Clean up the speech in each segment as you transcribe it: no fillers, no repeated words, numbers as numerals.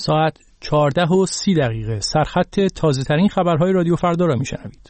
ساعت 14:30 سرخط تازه‌ترین خبرهای رادیو فردا را میشنوید.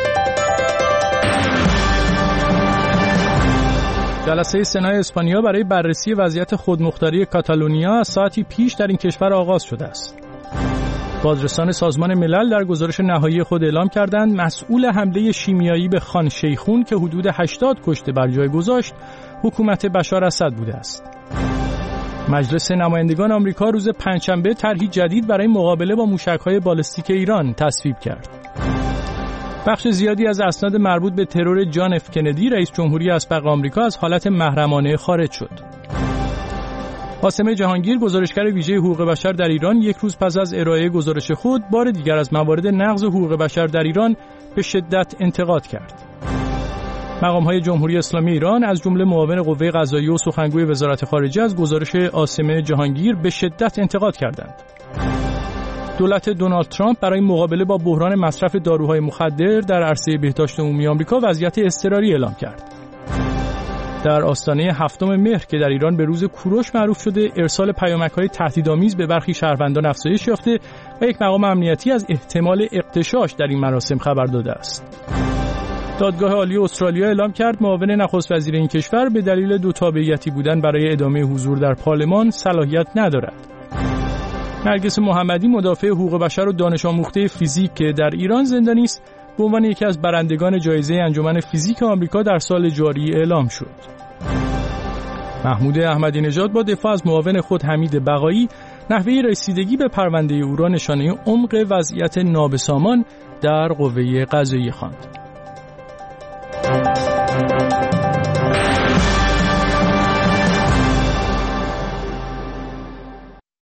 جلسه سنای اسپانیا برای بررسی وضعیت خودمختاری کاتالونیا از ساعتی پیش در این کشور آغاز شده است. بازرسان سازمان ملل در گزارش نهایی خود اعلام کردند مسئول حمله شیمیایی به خان شیخون که حدود 80 کشته بر جای گذاشت، حکومت بشار اسد بوده است. مجلس نمایندگان آمریکا روز پنجشنبه طرحی جدید برای مقابله با موشک‌های بالستیک ایران تصویب کرد. بخش زیادی از اسناد مربوط به ترور جان اف کندی رئیس جمهوری اسبق آمریکا از حالت محرمانه خارج شد. قاسم جهانگیر گزارشگر ویژه حقوق بشر در ایران یک روز پس از ارائه گزارش خود بار دیگر از موارد نقض حقوق بشر در ایران به شدت انتقاد کرد. مقام‌های جمهوری اسلامی ایران از جمله معاون قوه قضاییه و سخنگوی وزارت خارجه از گزارش قاسم جهانگیر به شدت انتقاد کردند. دولت دونالد ترامپ برای مقابله با بحران مصرف داروهای مخدر در عرصه بهداشت عمومی آمریکا وضعیت اضطراری اعلام کرد. در آستانه 7 مهر که در ایران به روز کوروش معروف شده، ارسال پیامک‌های تهدیدآمیز به برخی شهروندان افزایش یافته و یک مقام امنیتی از احتمال اغتشاش در این مراسم خبر داده است. دادگاه عالی استرالیا اعلام کرد معاون نخست وزیر این کشور به دلیل دو تابعیتی بودن برای ادامه حضور در پارلمان صلاحیت ندارد. نرگس محمدی مدافع حقوق بشر و دانش آموخته فیزیک که در ایران زندانی است، به عنوان یکی از برندگان جایزه انجمن فیزیک آمریکا در سال جاری اعلام شد. محمود احمدی نژاد با دفاع از معاون خود حمید بقایی نحوه رسیدگی به پرونده او را نشانه عمق وضعیت نابسامان در قوه قضاییه خواند.